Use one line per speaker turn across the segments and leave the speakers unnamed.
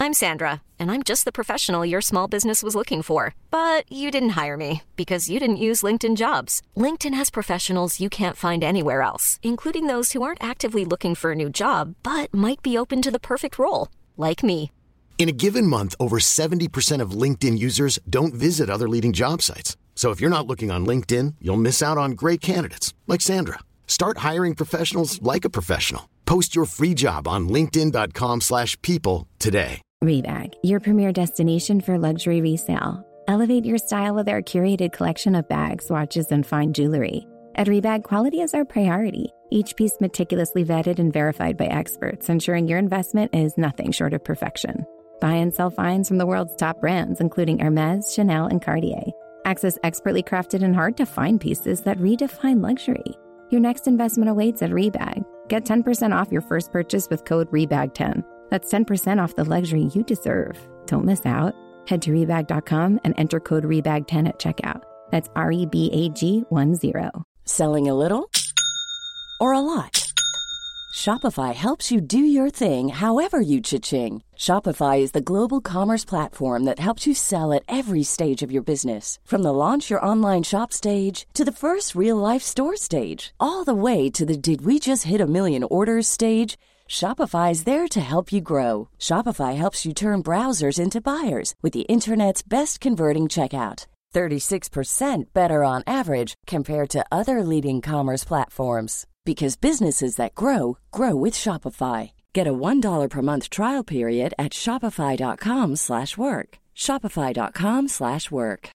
I'm Sandra, and I'm just the professional your small business was looking for. But you didn't hire me because you didn't use LinkedIn Jobs. LinkedIn has professionals you can't find anywhere else, including those who aren't actively looking for a new job, but might be open to the perfect role, like me.
In a given month, over 70% of LinkedIn users don't visit other leading job sites. So if you're not looking on LinkedIn, you'll miss out on great candidates like Sandra. Start hiring professionals like a professional. Post your free job on linkedin.com/people today.
Rebag, your premier destination for luxury resale. Elevate your style with our curated collection of bags, watches, and fine jewelry. At Rebag, quality is our priority. Each piece meticulously vetted and verified by experts, ensuring your investment is nothing short of perfection. Buy and sell finds from the world's top brands, including Hermes, Chanel, and Cartier. Access expertly crafted and hard-to-find pieces that redefine luxury. Your next investment awaits at Rebag. Get 10% off your first purchase with code REBAG10. That's 10% off the luxury you deserve. Don't miss out. Head to Rebag.com and enter code REBAG10 at checkout. That's REBAG10.
Selling a little or a lot? Shopify helps you do your thing however you cha-ching. Shopify is the global commerce platform that helps you sell at every stage of your business. From the launch your online shop stage to the first real-life store stage, all the way to the did we just hit a million orders stage. Shopify is there to help you grow. Shopify helps you turn browsers into buyers with the internet's best converting checkout. 36% better on average compared to other leading commerce platforms. Because businesses that grow, grow with Shopify. Get a $1 per month trial period at shopify.com/work. Shopify.com/work.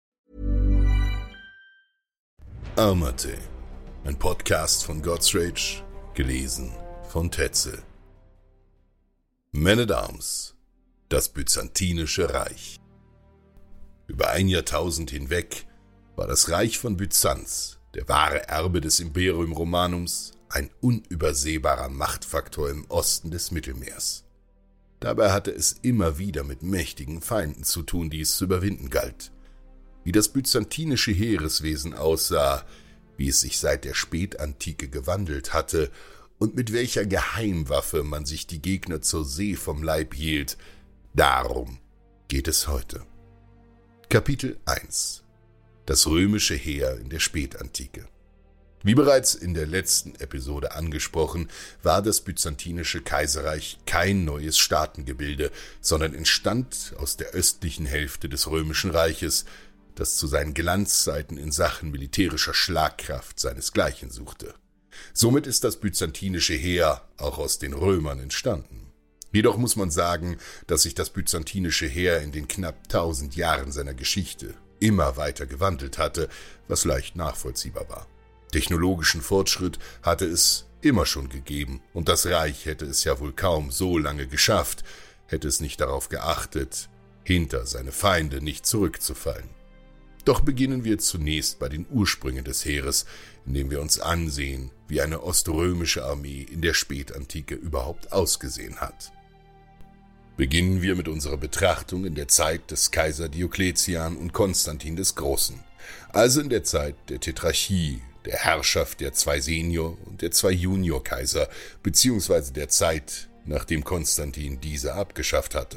Armate, ein Podcast von God's Rage, gelesen von Tetzel. Man at Arms, das Byzantinische Reich. Über ein Jahrtausend hinweg war das Reich von Byzanz, der wahre Erbe des Imperium Romanums, ein unübersehbarer Machtfaktor im Osten des Mittelmeers. Dabei hatte es immer wieder mit mächtigen Feinden zu tun, die es zu überwinden galt. Wie das byzantinische Heereswesen aussah, wie es sich seit der Spätantike gewandelt hatte und mit welcher Geheimwaffe man sich die Gegner zur See vom Leib hielt, darum geht es heute. Kapitel 1: Das römische Heer in der Spätantike. Wie bereits in der letzten Episode angesprochen, war das Byzantinische Kaiserreich kein neues Staatengebilde, sondern entstand aus der östlichen Hälfte des Römischen Reiches, das zu seinen Glanzzeiten in Sachen militärischer Schlagkraft seinesgleichen suchte. Somit ist das byzantinische Heer auch aus den Römern entstanden. Jedoch muss man sagen, dass sich das byzantinische Heer in den knapp 1000 Jahren seiner Geschichte immer weiter gewandelt hatte, was leicht nachvollziehbar war. Technologischen Fortschritt hatte es immer schon gegeben, und das Reich hätte es ja wohl kaum so lange geschafft, hätte es nicht darauf geachtet, hinter seine Feinde nicht zurückzufallen. Doch beginnen wir zunächst bei den Ursprüngen des Heeres, indem wir uns ansehen, wie eine oströmische Armee in der Spätantike überhaupt ausgesehen hat. Beginnen wir mit unserer Betrachtung in der Zeit des Kaiser Diokletian und Konstantin des Großen, also in der Zeit der Tetrarchie, der Herrschaft der 2 Senior- und der 2 Junior-Kaiser, beziehungsweise der Zeit, nachdem Konstantin diese abgeschafft hatte.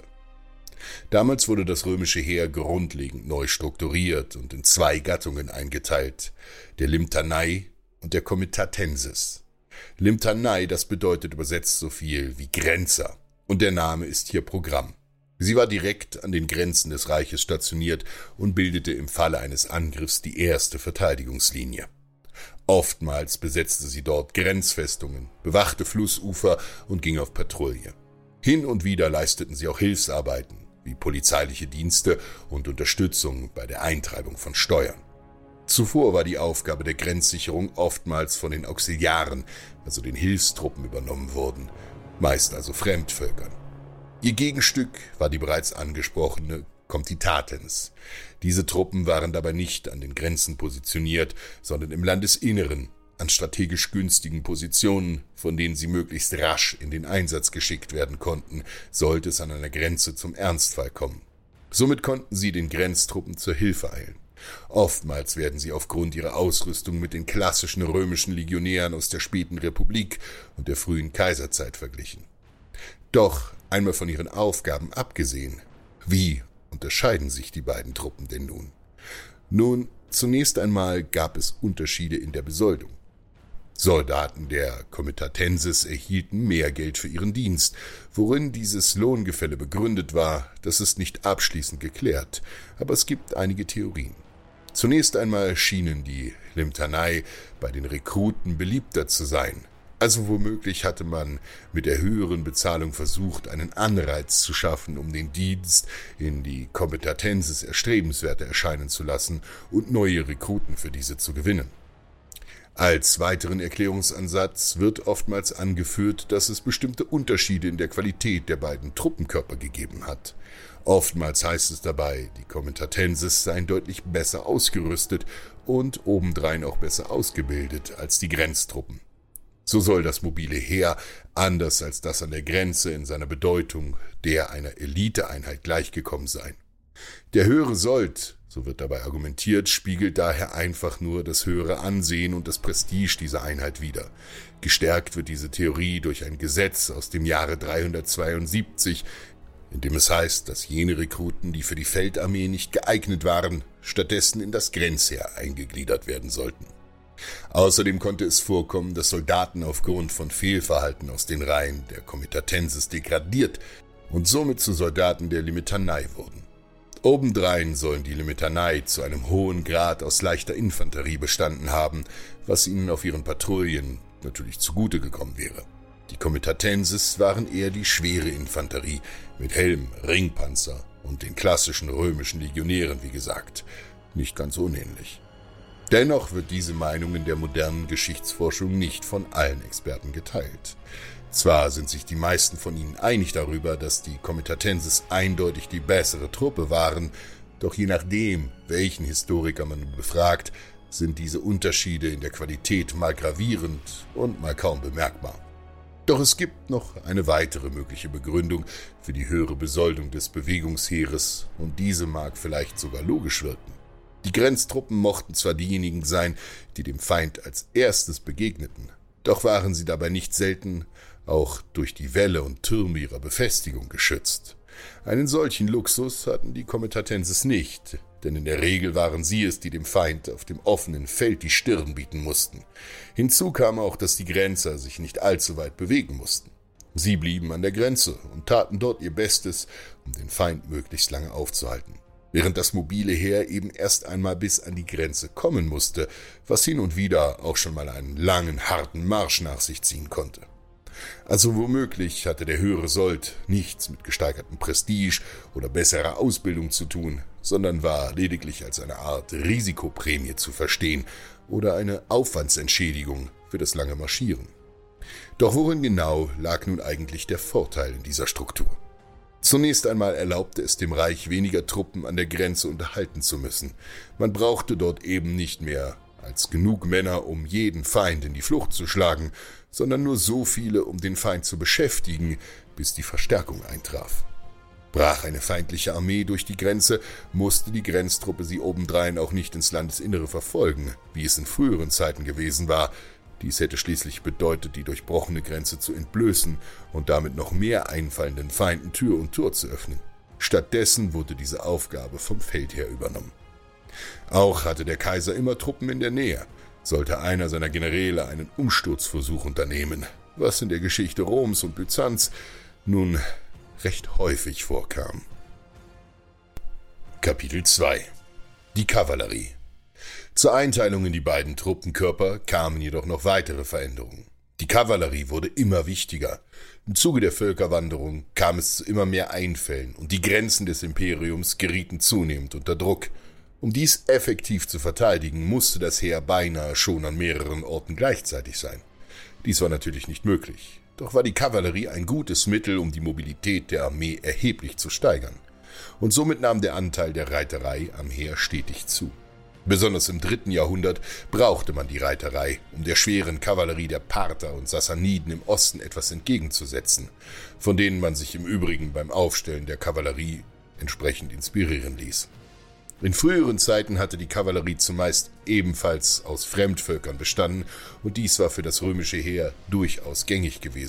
Damals wurde das römische Heer grundlegend neu strukturiert und in 2 Gattungen eingeteilt, der Limptanei und der Comitatensis. Limptanei, das bedeutet übersetzt so viel wie Grenzer, und der Name ist hier Programm. Sie war direkt an den Grenzen des Reiches stationiert und bildete im Falle eines Angriffs die erste Verteidigungslinie. Oftmals besetzte sie dort Grenzfestungen, bewachte Flussufer und ging auf Patrouille. Hin und wieder leisteten sie auch Hilfsarbeiten, wie polizeiliche Dienste und Unterstützung bei der Eintreibung von Steuern. Zuvor war die Aufgabe der Grenzsicherung oftmals von den Auxiliaren, also den Hilfstruppen, übernommen worden, meist also Fremdvölkern. Ihr Gegenstück war die bereits angesprochene Comitatensis. Diese Truppen waren dabei nicht an den Grenzen positioniert, sondern im Landesinneren, an strategisch günstigen Positionen, von denen sie möglichst rasch in den Einsatz geschickt werden konnten, sollte es an einer Grenze zum Ernstfall kommen. Somit konnten sie den Grenztruppen zur Hilfe eilen. Oftmals werden sie aufgrund ihrer Ausrüstung mit den klassischen römischen Legionären aus der späten Republik und der frühen Kaiserzeit verglichen. Doch Einmal von ihren Aufgaben abgesehen, wie unterscheiden sich die beiden Truppen denn nun? Nun, zunächst einmal gab es Unterschiede in der Besoldung. Soldaten der Comitatenses erhielten mehr Geld für ihren Dienst. Worin dieses Lohngefälle begründet war, das ist nicht abschließend geklärt, aber es gibt einige Theorien. Zunächst einmal schienen die Limtanei bei den Rekruten beliebter zu sein. Also womöglich hatte man mit der höheren Bezahlung versucht, einen Anreiz zu schaffen, um den Dienst in die Comitatenses erstrebenswerter erscheinen zu lassen und neue Rekruten für diese zu gewinnen. Als weiteren Erklärungsansatz wird oftmals angeführt, dass es bestimmte Unterschiede in der Qualität der beiden Truppenkörper gegeben hat. Oftmals heißt es dabei, die Comitatenses seien deutlich besser ausgerüstet und obendrein auch besser ausgebildet als die Grenztruppen. So soll das mobile Heer, anders als das an der Grenze, in seiner Bedeutung der einer Eliteeinheit gleichgekommen sein. Der höhere Sold, so wird dabei argumentiert, spiegelt daher einfach nur das höhere Ansehen und das Prestige dieser Einheit wider. Gestärkt wird diese Theorie durch ein Gesetz aus dem Jahre 372, in dem es heißt, dass jene Rekruten, die für die Feldarmee nicht geeignet waren, stattdessen in das Grenzheer eingegliedert werden sollten. Außerdem konnte es vorkommen, dass Soldaten aufgrund von Fehlverhalten aus den Reihen der Comitatenses degradiert und somit zu Soldaten der Limitanei wurden. Obendrein sollen die Limitanei zu einem hohen Grad aus leichter Infanterie bestanden haben, was ihnen auf ihren Patrouillen natürlich zugute gekommen wäre. Die Comitatenses waren eher die schwere Infanterie mit Helm, Ringpanzer und den klassischen römischen Legionären, wie gesagt, nicht ganz unähnlich. Dennoch wird diese Meinung in der modernen Geschichtsforschung nicht von allen Experten geteilt. Zwar sind sich die meisten von ihnen einig darüber, dass die Comitatenses eindeutig die bessere Truppe waren, doch je nachdem, welchen Historiker man befragt, sind diese Unterschiede in der Qualität mal gravierend und mal kaum bemerkbar. Doch es gibt noch eine weitere mögliche Begründung für die höhere Besoldung des Bewegungsheeres, und diese mag vielleicht sogar logisch wirken. Die Grenztruppen mochten zwar diejenigen sein, die dem Feind als erstes begegneten, doch waren sie dabei nicht selten auch durch die Wälle und Türme ihrer Befestigung geschützt. Einen solchen Luxus hatten die Comitatenses nicht, denn in der Regel waren sie es, die dem Feind auf dem offenen Feld die Stirn bieten mussten. Hinzu kam auch, dass die Grenzer sich nicht allzu weit bewegen mussten. Sie blieben an der Grenze und taten dort ihr Bestes, um den Feind möglichst lange aufzuhalten, während das mobile Heer eben erst einmal bis an die Grenze kommen musste, was hin und wieder auch schon mal einen langen, harten Marsch nach sich ziehen konnte. Also womöglich hatte der höhere Sold nichts mit gesteigertem Prestige oder besserer Ausbildung zu tun, sondern war lediglich als eine Art Risikoprämie zu verstehen oder eine Aufwandsentschädigung für das lange Marschieren. Doch worin genau lag nun eigentlich der Vorteil in dieser Struktur? Zunächst einmal erlaubte es dem Reich, weniger Truppen an der Grenze unterhalten zu müssen. Man brauchte dort eben nicht mehr als genug Männer, um jeden Feind in die Flucht zu schlagen, sondern nur so viele, um den Feind zu beschäftigen, bis die Verstärkung eintraf. Brach eine feindliche Armee durch die Grenze, musste die Grenztruppe sie obendrein auch nicht ins Landesinnere verfolgen, wie es in früheren Zeiten gewesen war. Dies hätte schließlich bedeutet, die durchbrochene Grenze zu entblößen und damit noch mehr einfallenden Feinden Tür und Tor zu öffnen. Stattdessen wurde diese Aufgabe vom Feldherr übernommen. Auch hatte der Kaiser immer Truppen in der Nähe. Sollte einer seiner Generäle einen Umsturzversuch unternehmen, was in der Geschichte Roms und Byzanz nun recht häufig vorkam. Kapitel 2 – Die Kavallerie. Zur Einteilung in die beiden Truppenkörper kamen jedoch noch weitere Veränderungen. Die Kavallerie wurde immer wichtiger. Im Zuge der Völkerwanderung kam es zu immer mehr Einfällen und die Grenzen des Imperiums gerieten zunehmend unter Druck. Um dies effektiv zu verteidigen, musste das Heer beinahe schon an mehreren Orten gleichzeitig sein. Dies war natürlich nicht möglich, doch war die Kavallerie ein gutes Mittel, um die Mobilität der Armee erheblich zu steigern. Und somit nahm der Anteil der Reiterei am Heer stetig zu. Besonders im 3. Jahrhundert brauchte man die Reiterei, um der schweren Kavallerie der Parther und Sassaniden im Osten etwas entgegenzusetzen, von denen man sich im Übrigen beim Aufstellen der Kavallerie entsprechend inspirieren ließ. In früheren Zeiten hatte die Kavallerie zumeist ebenfalls aus Fremdvölkern bestanden und dies war für das römische Heer durchaus gängig gewesen.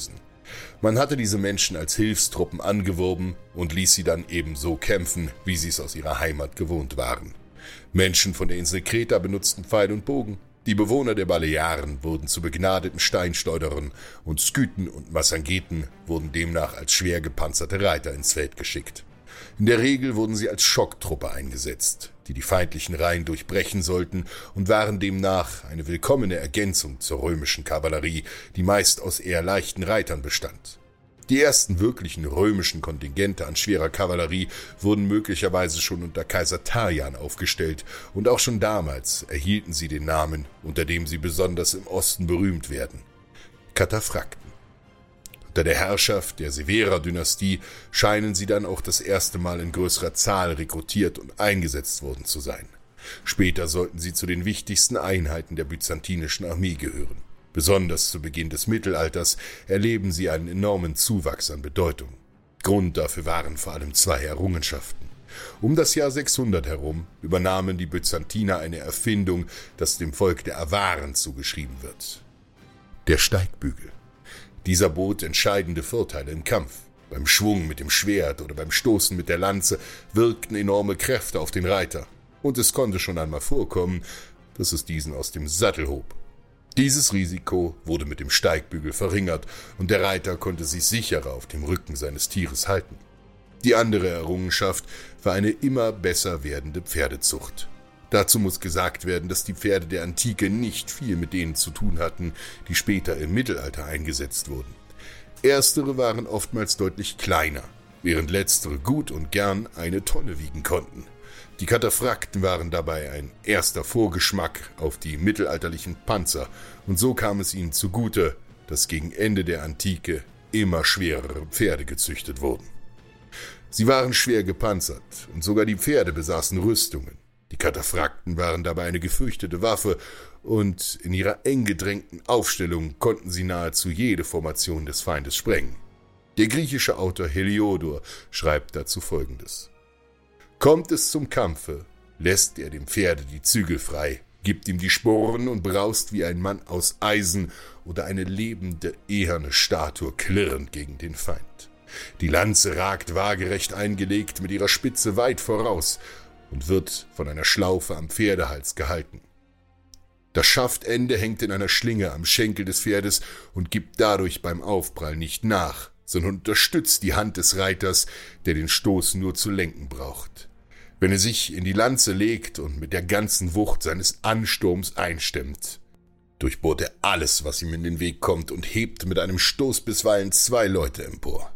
Man hatte diese Menschen als Hilfstruppen angeworben und ließ sie dann ebenso kämpfen, wie sie es aus ihrer Heimat gewohnt waren. Menschen von der Insel Kreta benutzten Pfeil und Bogen. Die Bewohner der Balearen wurden zu begnadeten Steinschleuderern und Skythen und Massangeten wurden demnach als schwer gepanzerte Reiter ins Feld geschickt. In der Regel wurden sie als Schocktruppe eingesetzt, die die feindlichen Reihen durchbrechen sollten und waren demnach eine willkommene Ergänzung zur römischen Kavallerie, die meist aus eher leichten Reitern bestand. Die ersten wirklichen römischen Kontingente an schwerer Kavallerie wurden möglicherweise schon unter Kaiser Trajan aufgestellt und auch schon damals erhielten sie den Namen, unter dem sie besonders im Osten berühmt werden: Kataphrakten. Unter der Herrschaft der Severa-Dynastie scheinen sie dann auch das erste Mal in größerer Zahl rekrutiert und eingesetzt worden zu sein. Später sollten sie zu den wichtigsten Einheiten der byzantinischen Armee gehören. Besonders zu Beginn des Mittelalters erleben sie einen enormen Zuwachs an Bedeutung. Grund dafür waren vor allem zwei Errungenschaften. Um das Jahr 600 herum übernahmen die Byzantiner eine Erfindung, das dem Volk der Awaren zugeschrieben wird: der Steigbügel. Dieser bot entscheidende Vorteile im Kampf. Beim Schwung mit dem Schwert oder beim Stoßen mit der Lanze wirkten enorme Kräfte auf den Reiter. Und es konnte schon einmal vorkommen, dass es diesen aus dem Sattel hob. Dieses Risiko wurde mit dem Steigbügel verringert und der Reiter konnte sich sicherer auf dem Rücken seines Tieres halten. Die andere Errungenschaft war eine immer besser werdende Pferdezucht. Dazu muss gesagt werden, dass die Pferde der Antike nicht viel mit denen zu tun hatten, die später im Mittelalter eingesetzt wurden. Erstere waren oftmals deutlich kleiner, während letztere gut und gern 1 Tonne wiegen konnten. Die Kataphrakten waren dabei ein erster Vorgeschmack auf die mittelalterlichen Panzer, und so kam es ihnen zugute, dass gegen Ende der Antike immer schwerere Pferde gezüchtet wurden. Sie waren schwer gepanzert und sogar die Pferde besaßen Rüstungen. Die Kataphrakten waren dabei eine gefürchtete Waffe und in ihrer eng gedrängten Aufstellung konnten sie nahezu jede Formation des Feindes sprengen. Der griechische Autor Heliodor schreibt dazu Folgendes: Kommt es zum Kampfe, lässt er dem Pferde die Zügel frei, gibt ihm die Sporen und braust wie ein Mann aus Eisen oder eine lebende, eherne Statue klirrend gegen den Feind. Die Lanze ragt waagerecht eingelegt mit ihrer Spitze weit voraus und wird von einer Schlaufe am Pferdehals gehalten. Das Schaftende hängt in einer Schlinge am Schenkel des Pferdes und gibt dadurch beim Aufprall nicht nach, sondern unterstützt die Hand des Reiters, der den Stoß nur zu lenken braucht. Wenn er sich in die Lanze legt und mit der ganzen Wucht seines Ansturms einstemmt, durchbohrt er alles, was ihm in den Weg kommt, und hebt mit einem Stoß bisweilen 2 Leute empor.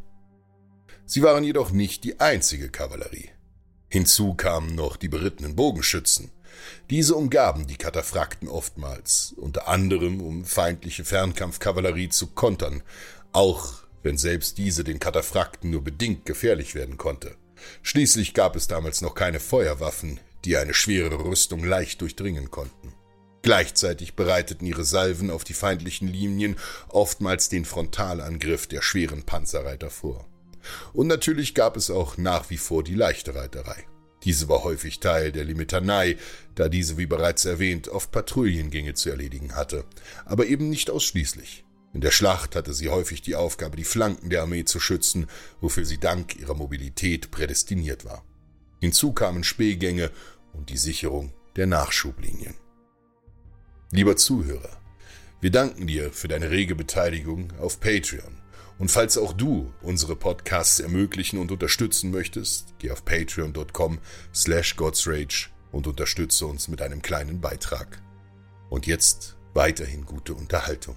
Sie waren jedoch nicht die einzige Kavallerie. Hinzu kamen noch die berittenen Bogenschützen. Diese umgaben die Kataphrakten oftmals, unter anderem um feindliche Fernkampfkavallerie zu kontern, auch wenn selbst diese den Kataphrakten nur bedingt gefährlich werden konnte. Schließlich gab es damals noch keine Feuerwaffen, die eine schwere Rüstung leicht durchdringen konnten. Gleichzeitig bereiteten ihre Salven auf die feindlichen Linien oftmals den Frontalangriff der schweren Panzerreiter vor. Und natürlich gab es auch nach wie vor die leichte Reiterei. Diese war häufig Teil der Limitanei, da diese, wie bereits erwähnt, oft Patrouillengänge zu erledigen hatte, aber eben nicht ausschließlich. In der Schlacht hatte sie häufig die Aufgabe, die Flanken der Armee zu schützen, wofür sie dank ihrer Mobilität prädestiniert war. Hinzu kamen Spähgänge und die Sicherung der Nachschublinien. Lieber Zuhörer, wir danken dir für deine rege Beteiligung auf Patreon. Und falls auch du unsere Podcasts ermöglichen und unterstützen möchtest, geh auf patreon.com/godsrage und unterstütze uns mit einem kleinen Beitrag. Und jetzt weiterhin gute Unterhaltung.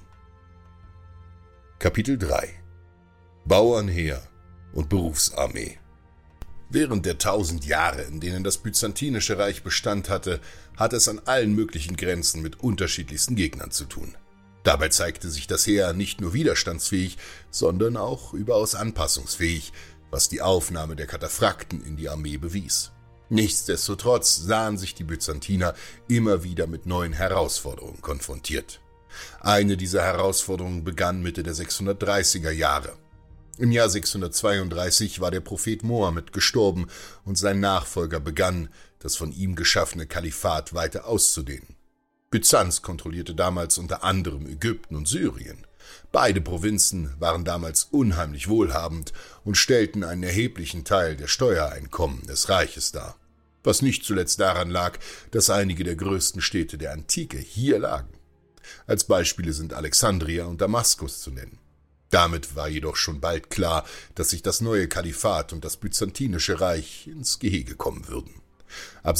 Kapitel 3: Bauernheer und Berufsarmee. Während der 1000 Jahre, in denen das Byzantinische Reich Bestand hatte, hat es an allen möglichen Grenzen mit unterschiedlichsten Gegnern zu tun. Dabei zeigte sich das Heer nicht nur widerstandsfähig, sondern auch überaus anpassungsfähig, was die Aufnahme der Kataphrakten in die Armee bewies. Nichtsdestotrotz sahen sich die Byzantiner immer wieder mit neuen Herausforderungen konfrontiert. Eine dieser Herausforderungen begann Mitte der 630er Jahre. Im Jahr 632 war der Prophet Mohammed gestorben und sein Nachfolger begann, das von ihm geschaffene Kalifat weiter auszudehnen. Byzanz kontrollierte damals unter anderem Ägypten und Syrien. Beide Provinzen waren damals unheimlich wohlhabend und stellten einen erheblichen Teil der Steuereinkommen des Reiches dar, was nicht zuletzt daran lag, dass einige der größten Städte der Antike hier lagen. Als Beispiele sind Alexandria und Damaskus zu nennen. Damit war jedoch schon bald klar, dass sich das neue Kalifat und das Byzantinische Reich ins Gehege kommen würden. Ab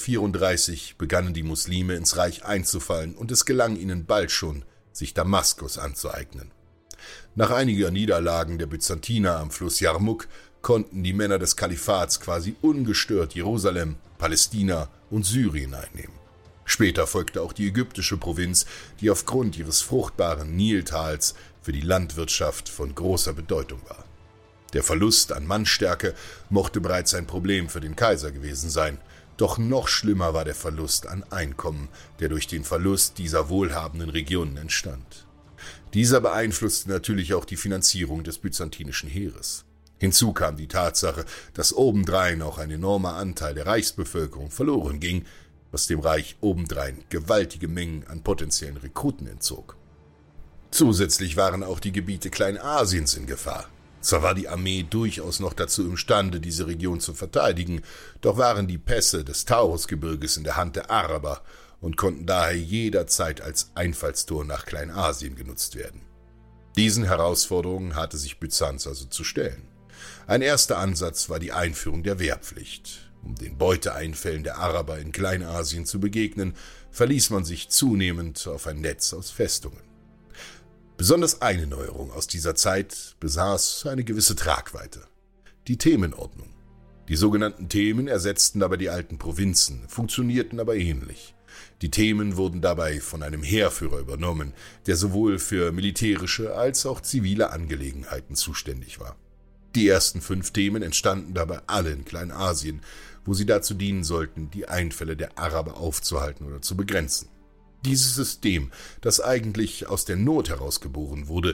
634 begannen die Muslime ins Reich einzufallen und es gelang ihnen bald schon, sich Damaskus anzueignen. Nach einiger Niederlagen der Byzantiner am Fluss Jarmuk konnten die Männer des Kalifats quasi ungestört Jerusalem, Palästina und Syrien einnehmen. Später folgte auch die ägyptische Provinz, die aufgrund ihres fruchtbaren Niltals für die Landwirtschaft von großer Bedeutung war. Der Verlust an Mannstärke mochte bereits ein Problem für den Kaiser gewesen sein, doch noch schlimmer war der Verlust an Einkommen, der durch den Verlust dieser wohlhabenden Regionen entstand. Dieser beeinflusste natürlich auch die Finanzierung des byzantinischen Heeres. Hinzu kam die Tatsache, dass obendrein auch ein enormer Anteil der Reichsbevölkerung verloren ging, was dem Reich obendrein gewaltige Mengen an potenziellen Rekruten entzog. Zusätzlich waren auch die Gebiete Kleinasiens in Gefahr. Zwar war die Armee durchaus noch dazu imstande, diese Region zu verteidigen, doch waren die Pässe des Taurusgebirges in der Hand der Araber und konnten daher jederzeit als Einfallstor nach Kleinasien genutzt werden. Diesen Herausforderungen hatte sich Byzanz also zu stellen. Ein erster Ansatz war die Einführung der Wehrpflicht. Um den Beuteeinfällen der Araber in Kleinasien zu begegnen, verließ man sich zunehmend auf ein Netz aus Festungen. Besonders eine Neuerung aus dieser Zeit besaß eine gewisse Tragweite: die Themenordnung. Die sogenannten Themen ersetzten dabei die alten Provinzen, funktionierten aber ähnlich. Die Themen wurden dabei von einem Heerführer übernommen, der sowohl für militärische als auch zivile Angelegenheiten zuständig war. Die ersten 5 Themen entstanden dabei alle in Kleinasien, wo sie dazu dienen sollten, die Einfälle der Araber aufzuhalten oder zu begrenzen. Dieses System, das eigentlich aus der Not heraus geboren wurde.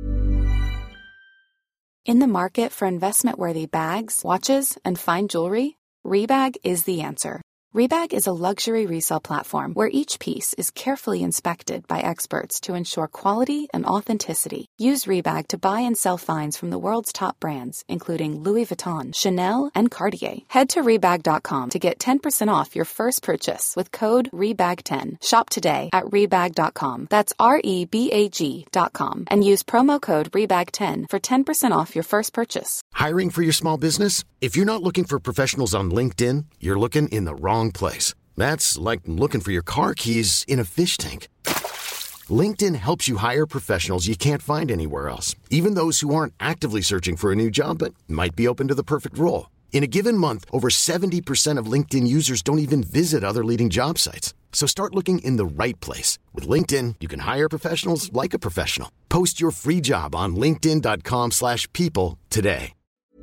In the market for investment-worthy bags, watches, and fine jewelry, Rebag is the answer. Rebag is a luxury resale platform where each piece is carefully inspected by experts to ensure quality and authenticity. Use Rebag to buy and sell finds from the world's top brands, including Louis Vuitton, Chanel, and Cartier. Head to Rebag.com to get 10% off your first purchase with code REBAG10. Shop today at Rebag.com. That's REBAG.com. And use promo code REBAG10 for 10% off your first purchase.
Hiring for your small business? If you're not looking for professionals on LinkedIn, you're looking in the wrong place. That's like looking for your car keys in a fish tank. LinkedIn helps you hire professionals you can't find anywhere else, even those who aren't actively searching for a new job but might be open to the perfect role. In a given month, over 70% of LinkedIn users don't even visit other leading job sites. So start looking in the right place. With LinkedIn, you can hire professionals like a professional. Post your free job on linkedin.com/people today.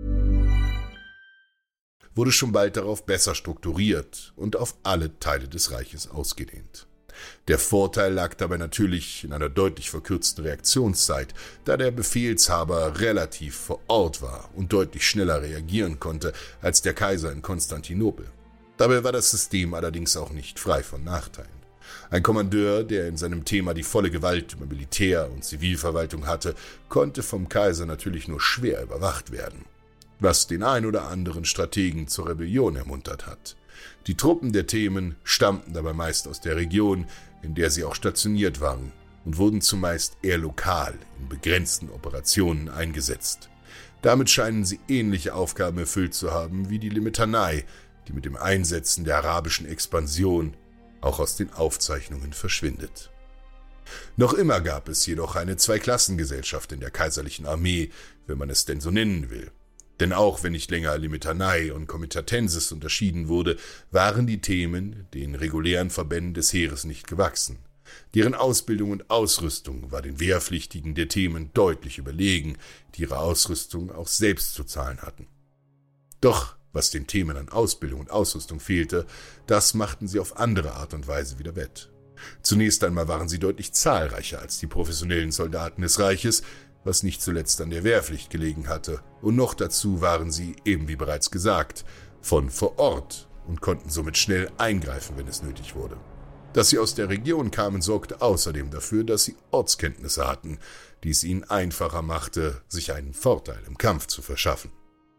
Wurde schon bald darauf besser strukturiert und auf alle Teile des Reiches ausgedehnt. Der Vorteil lag dabei natürlich in einer deutlich verkürzten Reaktionszeit, da der Befehlshaber relativ vor Ort war und deutlich schneller reagieren konnte als der Kaiser in Konstantinopel. Dabei war das System allerdings auch nicht frei von Nachteilen. Ein Kommandeur, der in seinem Thema die volle Gewalt über Militär- und Zivilverwaltung hatte, konnte vom Kaiser natürlich nur schwer überwacht werden, was den ein oder anderen Strategen zur Rebellion ermuntert hat. Die Truppen der Themen stammten dabei meist aus der Region, in der sie auch stationiert waren, und wurden zumeist eher lokal in begrenzten Operationen eingesetzt. Damit scheinen sie ähnliche Aufgaben erfüllt zu haben wie die Limetanei, die mit dem Einsetzen der arabischen Expansion auch aus den Aufzeichnungen verschwindet. Noch immer gab es jedoch eine Zweiklassengesellschaft in der kaiserlichen Armee, wenn man es denn so nennen will. Denn auch wenn nicht länger Limitanei und Comitatensis unterschieden wurde, waren die Themen den regulären Verbänden des Heeres nicht gewachsen. Deren Ausbildung und Ausrüstung war den Wehrpflichtigen der Themen deutlich überlegen, die ihre Ausrüstung auch selbst zu zahlen hatten. Doch was den Themen an Ausbildung und Ausrüstung fehlte, das machten sie auf andere Art und Weise wieder wett. Zunächst einmal waren sie deutlich zahlreicher als die professionellen Soldaten des Reiches, was nicht zuletzt an der Wehrpflicht gelegen hatte, und noch dazu waren sie, eben wie bereits gesagt, von vor Ort und konnten somit schnell eingreifen, wenn es nötig wurde. Dass sie aus der Region kamen, sorgte außerdem dafür, dass sie Ortskenntnisse hatten, die es ihnen einfacher machte, sich einen Vorteil im Kampf zu verschaffen.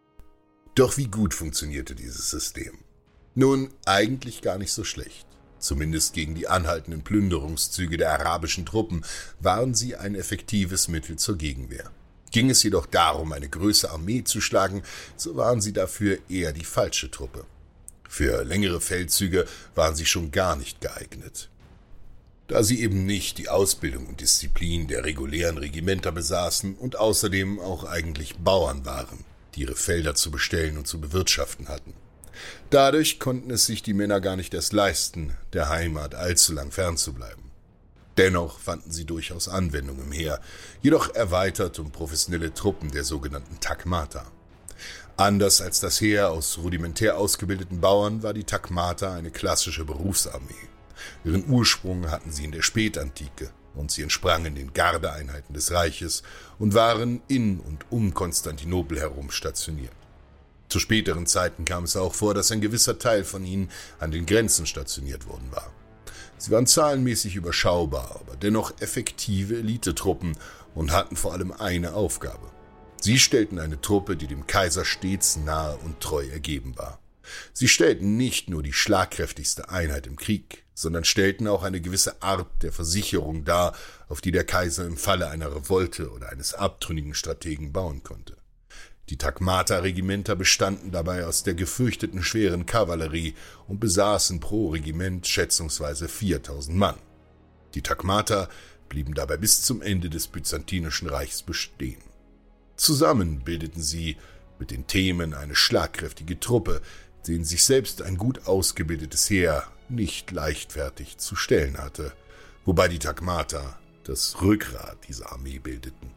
Doch wie gut funktionierte dieses System? Nun, eigentlich gar nicht so schlecht. Zumindest gegen die anhaltenden Plünderungszüge der arabischen Truppen waren sie ein effektives Mittel zur Gegenwehr. Ging es jedoch darum, eine größere Armee zu schlagen, so waren sie dafür eher die falsche Truppe. Für längere Feldzüge waren sie schon gar nicht geeignet. Da sie eben nicht die Ausbildung und Disziplin der regulären Regimenter besaßen und außerdem auch eigentlich Bauern waren, die ihre Felder zu bestellen und zu bewirtschaften hatten. Dadurch konnten es sich die Männer gar nicht erst leisten, der Heimat allzu lang fernzubleiben. Dennoch fanden sie durchaus Anwendung im Heer, jedoch erweitert um professionelle Truppen der sogenannten Takmata. Anders als das Heer aus rudimentär ausgebildeten Bauern war die Takmata eine klassische Berufsarmee. Ihren Ursprung hatten sie in der Spätantike und sie entsprangen den Gardeeinheiten des Reiches und waren in und um Konstantinopel herum stationiert. Zu späteren Zeiten kam es auch vor, dass ein gewisser Teil von ihnen an den Grenzen stationiert worden war. Sie waren zahlenmäßig überschaubar, aber dennoch effektive Elitetruppen und hatten vor allem eine Aufgabe. Sie stellten eine Truppe, die dem Kaiser stets nahe und treu ergeben war. Sie stellten nicht nur die schlagkräftigste Einheit im Krieg, sondern stellten auch eine gewisse Art der Versicherung dar, auf die der Kaiser im Falle einer Revolte oder eines abtrünnigen Strategen bauen konnte. Die Takmata-Regimenter bestanden dabei aus der gefürchteten schweren Kavallerie und besaßen pro Regiment schätzungsweise 4000 Mann. Die Takmata blieben dabei bis zum Ende des Byzantinischen Reichs bestehen. Zusammen bildeten sie mit den Themen eine schlagkräftige Truppe, denen sich selbst ein gut ausgebildetes Heer nicht leichtfertig zu stellen hatte, wobei die Takmata das Rückgrat dieser Armee bildeten.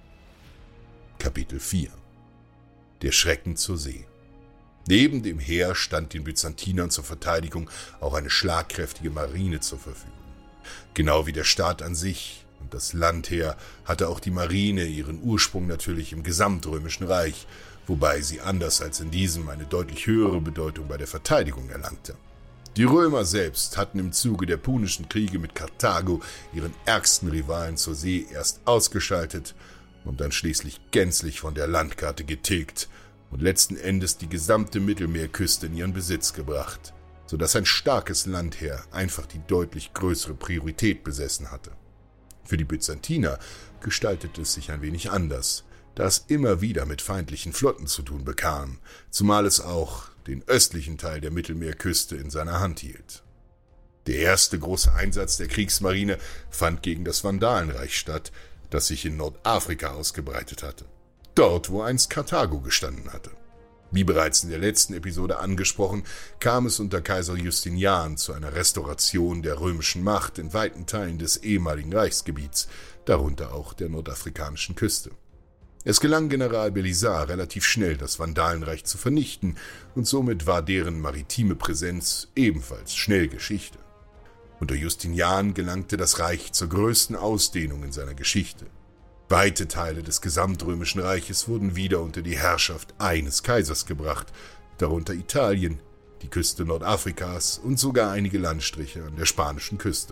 Kapitel 4 Der Schrecken zur See. Neben dem Heer stand den Byzantinern zur Verteidigung auch eine schlagkräftige Marine zur Verfügung. Genau wie der Staat an sich und das Landheer hatte auch die Marine ihren Ursprung natürlich im Gesamtrömischen Reich, wobei sie anders als in diesem eine deutlich höhere Bedeutung bei der Verteidigung erlangte. Die Römer selbst hatten im Zuge der Punischen Kriege mit Karthago ihren ärgsten Rivalen zur See erst ausgeschaltet und dann schließlich gänzlich von der Landkarte getilgt und letzten Endes die gesamte Mittelmeerküste in ihren Besitz gebracht, sodass ein starkes Landheer einfach die deutlich größere Priorität besessen hatte. Für die Byzantiner gestaltete es sich ein wenig anders, da es immer wieder mit feindlichen Flotten zu tun bekam, zumal es auch den östlichen Teil der Mittelmeerküste in seiner Hand hielt. Der erste große Einsatz der Kriegsmarine fand gegen das Vandalenreich statt, das sich in Nordafrika ausgebreitet hatte, dort wo einst Karthago gestanden hatte. Wie bereits in der letzten Episode angesprochen, kam es unter Kaiser Justinian zu einer Restauration der römischen Macht in weiten Teilen des ehemaligen Reichsgebiets, darunter auch der nordafrikanischen Küste. Es gelang General Belisar relativ schnell, das Vandalenreich zu vernichten, und somit war deren maritime Präsenz ebenfalls schnell Geschichte. Unter Justinian gelangte das Reich zur größten Ausdehnung in seiner Geschichte. Weite Teile des gesamtrömischen Reiches wurden wieder unter die Herrschaft eines Kaisers gebracht, darunter Italien, die Küste Nordafrikas und sogar einige Landstriche an der spanischen Küste.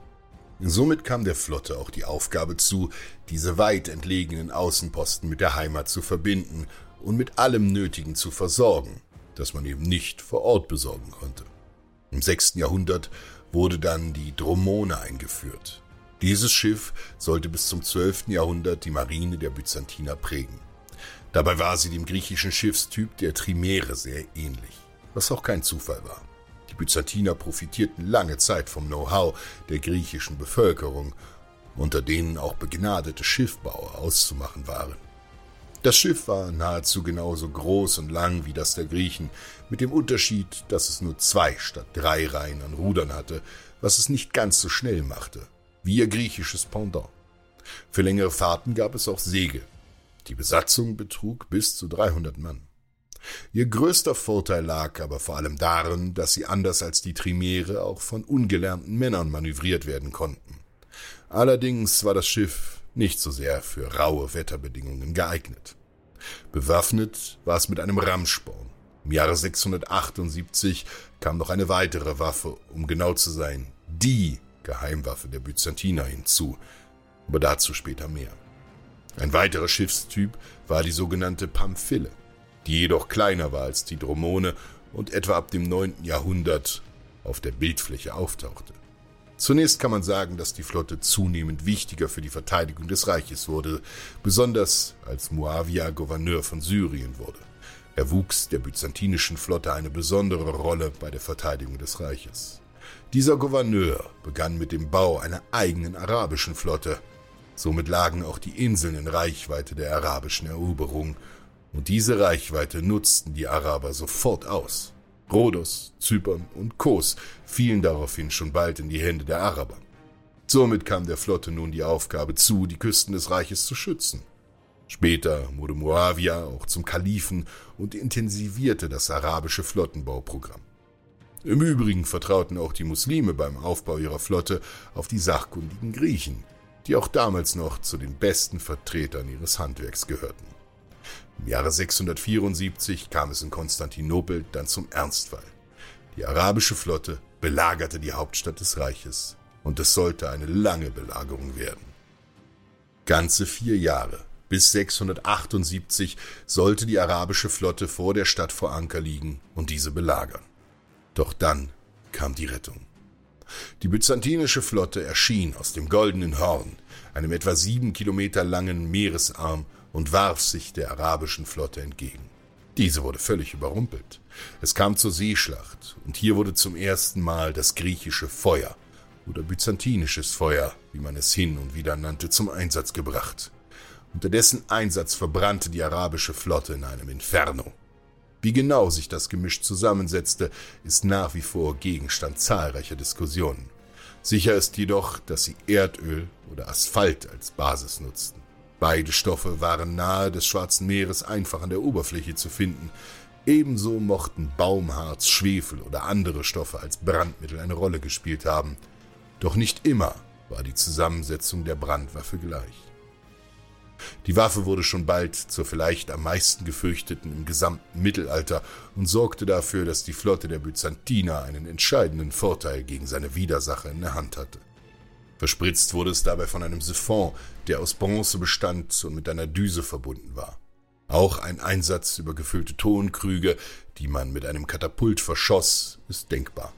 Somit kam der Flotte auch die Aufgabe zu, diese weit entlegenen Außenposten mit der Heimat zu verbinden und mit allem Nötigen zu versorgen, das man eben nicht vor Ort besorgen konnte. Im 6. Jahrhundert wurde dann die Dromone eingeführt. Dieses Schiff sollte bis zum 12. Jahrhundert die Marine der Byzantiner prägen. Dabei war sie dem griechischen Schiffstyp der Trimere sehr ähnlich, was auch kein Zufall war. Die Byzantiner profitierten lange Zeit vom Know-how der griechischen Bevölkerung, unter denen auch begnadete Schiffbauer auszumachen waren. Das Schiff war nahezu genauso groß und lang wie das der Griechen, mit dem Unterschied, dass es nur 2 statt 3 Reihen an Rudern hatte, was es nicht ganz so schnell machte, wie ihr griechisches Pendant. Für längere Fahrten gab es auch Segel. Die Besatzung betrug bis zu 300 Mann. Ihr größter Vorteil lag aber vor allem darin, dass sie anders als die Trimere auch von ungelernten Männern manövriert werden konnten. Allerdings war das Schiff nicht so sehr für raue Wetterbedingungen geeignet. Bewaffnet war es mit einem Ramsporn. Im Jahre 678 kam noch eine weitere Waffe, um genau zu sein, die Geheimwaffe der Byzantiner hinzu, aber dazu später mehr. Ein weiterer Schiffstyp war die sogenannte Pamphile, die jedoch kleiner war als die Dromone und etwa ab dem 9. Jahrhundert auf der Bildfläche auftauchte. Zunächst kann man sagen, dass die Flotte zunehmend wichtiger für die Verteidigung des Reiches wurde, besonders als Muawia Gouverneur von Syrien wurde. Er wuchs der byzantinischen Flotte eine besondere Rolle bei der Verteidigung des Reiches. Dieser Gouverneur begann mit dem Bau einer eigenen arabischen Flotte. Somit lagen auch die Inseln in Reichweite der arabischen Eroberung, und diese Reichweite nutzten die Araber sofort aus. Rhodos, Zypern und Kos fielen daraufhin schon bald in die Hände der Araber. Somit kam der Flotte nun die Aufgabe zu, die Küsten des Reiches zu schützen. Später wurde Muawia auch zum Kalifen und intensivierte das arabische Flottenbauprogramm. Im Übrigen vertrauten auch die Muslime beim Aufbau ihrer Flotte auf die sachkundigen Griechen, die auch damals noch zu den besten Vertretern ihres Handwerks gehörten. Im Jahre 674 kam es in Konstantinopel dann zum Ernstfall. Die arabische Flotte belagerte die Hauptstadt des Reiches, und es sollte eine lange Belagerung werden. Ganze 4 Jahre, bis 678, sollte die arabische Flotte vor der Stadt vor Anker liegen und diese belagern. Doch dann kam die Rettung. Die byzantinische Flotte erschien aus dem Goldenen Horn, einem etwa 7 Kilometer langen Meeresarm, und warf sich der arabischen Flotte entgegen. Diese wurde völlig überrumpelt. Es kam zur Seeschlacht, und hier wurde zum ersten Mal das griechische Feuer oder byzantinisches Feuer, wie man es hin und wieder nannte, zum Einsatz gebracht. Unter dessen Einsatz verbrannte die arabische Flotte in einem Inferno. Wie genau sich das Gemisch zusammensetzte, ist nach wie vor Gegenstand zahlreicher Diskussionen. Sicher ist jedoch, dass sie Erdöl oder Asphalt als Basis nutzten. Beide Stoffe waren nahe des Schwarzen Meeres einfach an der Oberfläche zu finden. Ebenso mochten Baumharz, Schwefel oder andere Stoffe als Brandmittel eine Rolle gespielt haben. Doch nicht immer war die Zusammensetzung der Brandwaffe gleich. Die Waffe wurde schon bald zur vielleicht am meisten gefürchteten im gesamten Mittelalter und sorgte dafür, dass die Flotte der Byzantiner einen entscheidenden Vorteil gegen seine Widersacher in der Hand hatte. Verspritzt wurde es dabei von einem Siphon, der aus Bronze bestand und mit einer Düse verbunden war. Auch ein Einsatz über gefüllte Tonkrüge, die man mit einem Katapult verschoss, ist denkbar.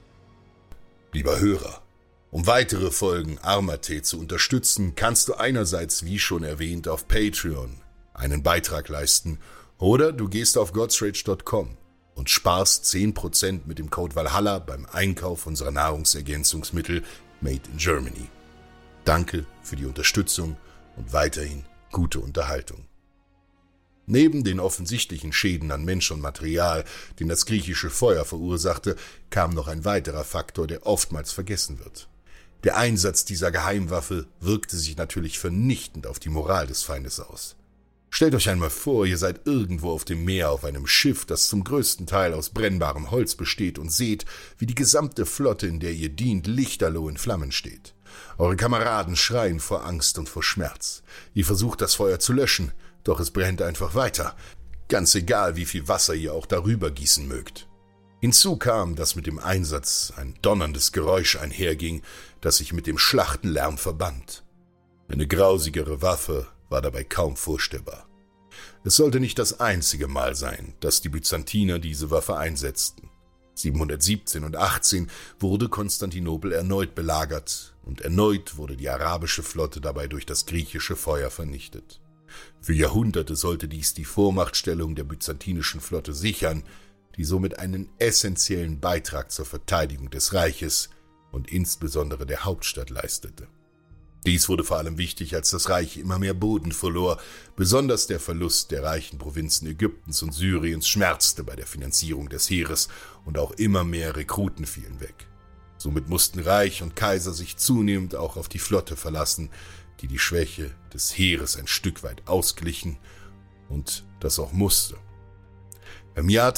Lieber Hörer, um weitere Folgen Armate zu unterstützen, kannst du einerseits, wie schon erwähnt, auf Patreon einen Beitrag leisten oder du gehst auf godsrage.com und sparst 10% mit dem Code Valhalla beim Einkauf unserer Nahrungsergänzungsmittel Made in Germany. Danke für die Unterstützung und weiterhin gute Unterhaltung. Neben den offensichtlichen Schäden an Mensch und Material, den das griechische Feuer verursachte, kam noch ein weiterer Faktor, der oftmals vergessen wird. Der Einsatz dieser Geheimwaffe wirkte sich natürlich vernichtend auf die Moral des Feindes aus. Stellt euch einmal vor, ihr seid irgendwo auf dem Meer auf einem Schiff, das zum größten Teil aus brennbarem Holz besteht, und seht, wie die gesamte Flotte, in der ihr dient, lichterloh in Flammen steht. Eure Kameraden schreien vor Angst und vor Schmerz. Ihr versucht, das Feuer zu löschen, doch es brennt einfach weiter, ganz egal, wie viel Wasser ihr auch darüber gießen mögt. Hinzu kam, dass mit dem Einsatz ein donnerndes Geräusch einherging, das sich mit dem Schlachtenlärm verband. Eine grausigere Waffe war dabei kaum vorstellbar. Es sollte nicht das einzige Mal sein, dass die Byzantiner diese Waffe einsetzten. 717 und 18 wurde Konstantinopel erneut belagert und erneut wurde die arabische Flotte dabei durch das griechische Feuer vernichtet. Für Jahrhunderte sollte dies die Vormachtstellung der byzantinischen Flotte sichern, die somit einen essentiellen Beitrag zur Verteidigung des Reiches und insbesondere der Hauptstadt leistete. Dies wurde vor allem wichtig, als das Reich immer mehr Boden verlor. Besonders der Verlust der reichen Provinzen Ägyptens und Syriens schmerzte bei der Finanzierung des Heeres und auch immer mehr Rekruten fielen weg. Somit mussten Reich und Kaiser sich zunehmend auch auf die Flotte verlassen, die Schwäche des Heeres ein Stück weit ausglichen und das auch musste. Im Jahr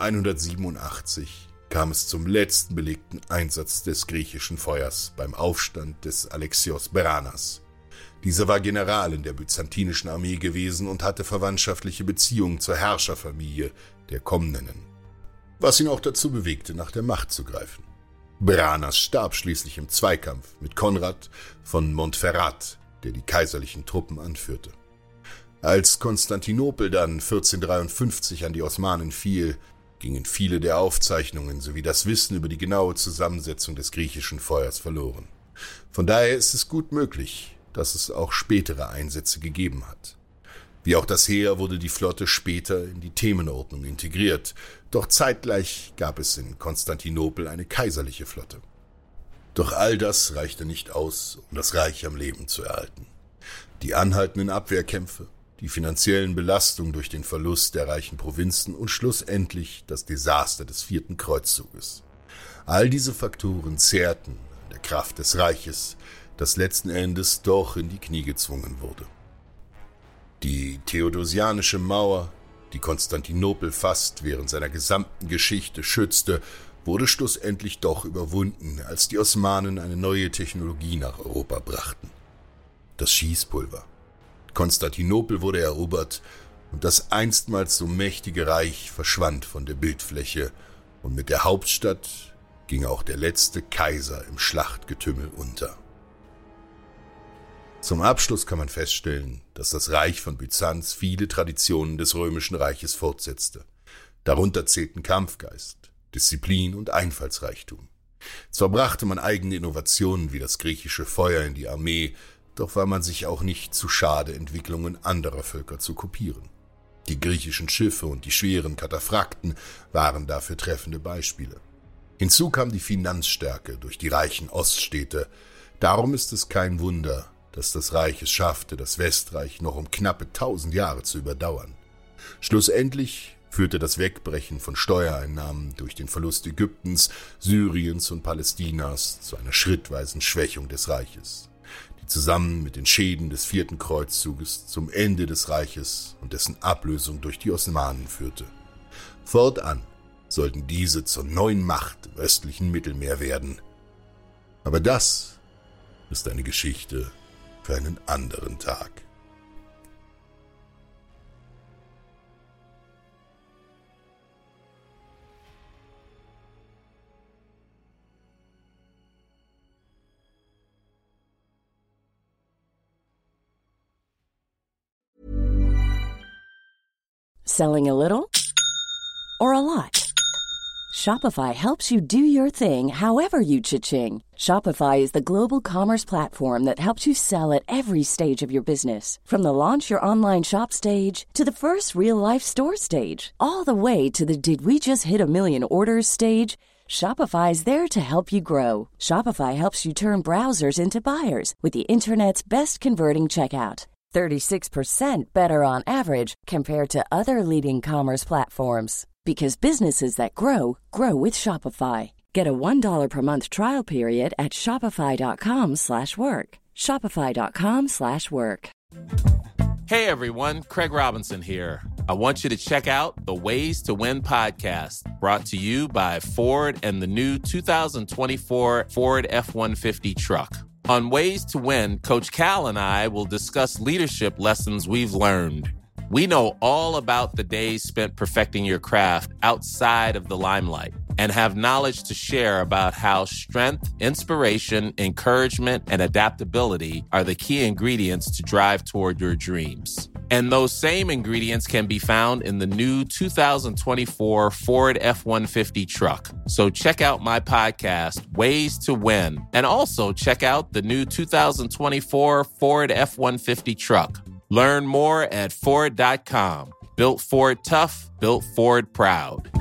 1187 kam es zum letzten belegten Einsatz des griechischen Feuers beim Aufstand des Alexios Beranas. Dieser war General in der byzantinischen Armee gewesen und hatte verwandtschaftliche Beziehungen zur Herrscherfamilie der Komnenen, was ihn auch dazu bewegte, nach der Macht zu greifen. Branas starb schließlich im Zweikampf mit Konrad von Montferrat, der die kaiserlichen Truppen anführte. Als Konstantinopel dann 1453 an die Osmanen fiel, gingen viele der Aufzeichnungen sowie das Wissen über die genaue Zusammensetzung des griechischen Feuers verloren. Von daher ist es gut möglich, dass es auch spätere Einsätze gegeben hat. Wie auch das Heer wurde die Flotte später in die Themenordnung integriert, doch zeitgleich gab es in Konstantinopel eine kaiserliche Flotte. Doch all das reichte nicht aus, um das Reich am Leben zu erhalten. Die anhaltenden Abwehrkämpfe, die finanziellen Belastungen durch den Verlust der reichen Provinzen und schlussendlich das Desaster des 4. Kreuzzuges. All diese Faktoren zehrten an der Kraft des Reiches, das letzten Endes doch in die Knie gezwungen wurde. Die Theodosianische Mauer, die Konstantinopel fast während seiner gesamten Geschichte schützte, wurde schlussendlich doch überwunden, als die Osmanen eine neue Technologie nach Europa brachten: das Schießpulver. Konstantinopel wurde erobert und das einstmals so mächtige Reich verschwand von der Bildfläche, und mit der Hauptstadt ging auch der letzte Kaiser im Schlachtgetümmel unter. Zum Abschluss kann man feststellen, dass das Reich von Byzanz viele Traditionen des Römischen Reiches fortsetzte. Darunter zählten Kampfgeist, Disziplin und Einfallsreichtum. Zwar brachte man eigene Innovationen wie das griechische Feuer in die Armee, doch war man sich auch nicht zu schade, Entwicklungen anderer Völker zu kopieren. Die griechischen Schiffe und die schweren Kataphrakten waren dafür treffende Beispiele. Hinzu kam die Finanzstärke durch die reichen Oststädte. Darum ist es kein Wunder, dass das Reich es schaffte, das Westreich noch um knappe 1000 Jahre zu überdauern. Schlussendlich führte das Wegbrechen von Steuereinnahmen durch den Verlust Ägyptens, Syriens und Palästinas zu einer schrittweisen Schwächung des Reiches, die zusammen mit den Schäden des 4. Kreuzzuges zum Ende des Reiches und dessen Ablösung durch die Osmanen führte. Fortan sollten diese zur neuen Macht im östlichen Mittelmeer werden. Aber das ist eine Geschichte für einen anderen Tag.
Selling a little or a lot? Shopify helps you do your thing however you cha-ching. Shopify is the global commerce platform that helps you sell at every stage of your business. From the launch your online shop stage to the first real-life store stage, all the way to the did we just hit a million orders stage. Shopify is there to help you grow. Shopify helps you turn browsers into buyers with the internet's best converting checkout. 36% better on average compared to other leading commerce platforms. Because businesses that grow, grow with Shopify. Get a $1 per month trial period at shopify.com/work. Shopify.com/work.
Hey everyone, Craig Robinson here. I want you to check out the Ways to Win podcast, brought to you by Ford and the new 2024 Ford F-150 truck. On Ways to Win, Coach Cal and I will discuss leadership lessons we've learned. We know all about the days spent perfecting your craft outside of the limelight and have knowledge to share about how strength, inspiration, encouragement, and adaptability are the key ingredients to drive toward your dreams. And those same ingredients can be found in the new 2024 Ford F-150 truck. So check out my podcast, Ways to Win, and also check out the new 2024 Ford F-150 truck. Learn more at Ford.com. Built Ford tough, built Ford proud.